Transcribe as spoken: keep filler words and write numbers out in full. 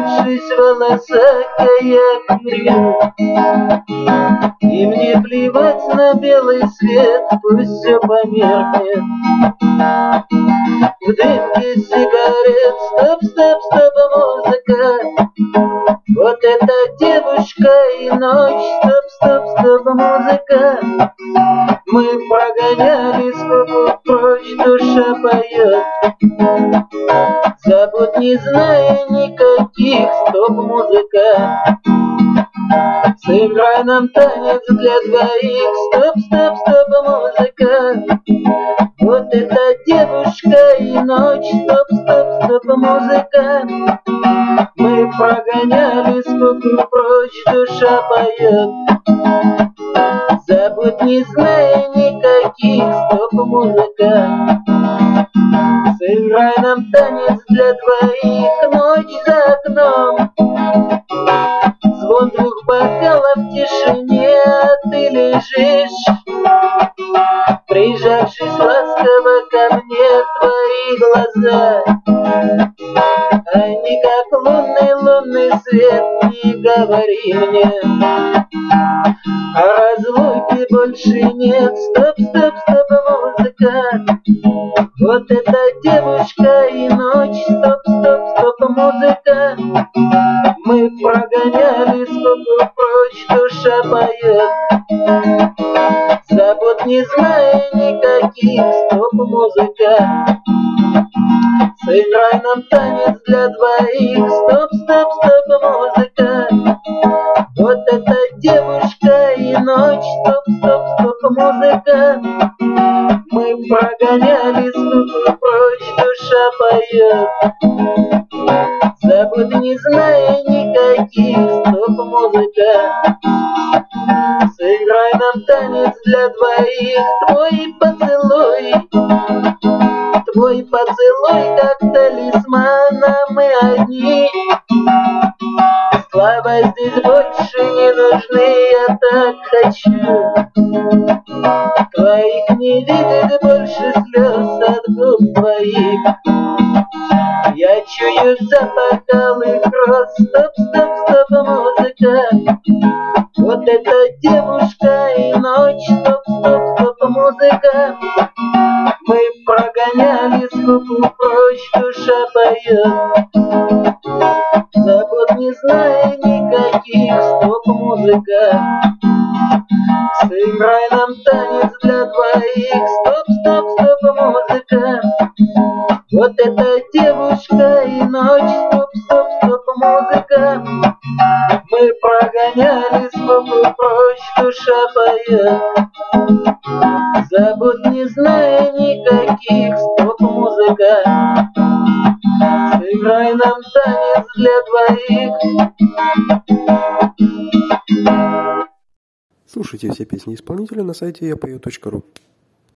Разлетевшись в волосах, я курю. И мне плевать на белый свет, пусть все померкнет в дымке сигарет. Стоп, стоп, стоп, музыка, вот эта девушка и ночь. Стоп, стоп, стоп, музыка, мы прогоняли скуку прочь, душа поет. Забудь, не зная никаких. Стоп, музыка, сыграй нам танец для двоих. Стоп, стоп, стоп, музыка, вот эта девушка и ночь. Стоп, стоп, стоп, музыка, мы прогоняли скуку прочь, душа поет. Забудь, не зная никаких. Стоп, музыка, сыграй нам танец для двоих. Ночь за окном, звон двух бокалов в тишине, а ты лежишь, прижавшись ласково ко мне. Твои глаза, они как лунный, лунный свет. Не говори мне, а разлуки больше нет. Стоп, стоп, стоп, музыка, вот эта девушка и ночь. Стоп, стоп, стоп, музыка, мы прогоняли скуку прочь, душа поет. Забудь, не зная никаких. Стоп, музыка, сыграй нам танец для двоих. Стоп, стоп, стоп, музыка, вот эта девушка и ночь. Стоп, стоп, стоп, музыка, мы прогоняли скуку прочь, душа поет. Забудь, не зная никаких. Стоп, музыка, сыграй нам танец для двоих. Твой поцелуй, твой поцелуй как талисман, а мы одни. Слова здесь больше не нужны, я так хочу. Твоих не видит больше слез от губ твоих. Я чую запах алых роз. Стоп, стоп, стоп, музыка, вот эта девушка и ночь. Стоп, стоп, стоп, музыка, мы прогоняли скуку прочь, душа поет. Забудь, не зная никаких. Стоп, музыка, сыграй нам танец для двоих. Стоп, стоп, стоп, музыка, вот эта девушка и ночь. Стоп, стоп, стоп, музыка, мы прогоняли скуку прочь, душа поет. Забудь, не зная никаких. Стоп, музыка, сыграй нам танец для двоих. Слушайте все песни исполнителя на сайте я пою точка ру.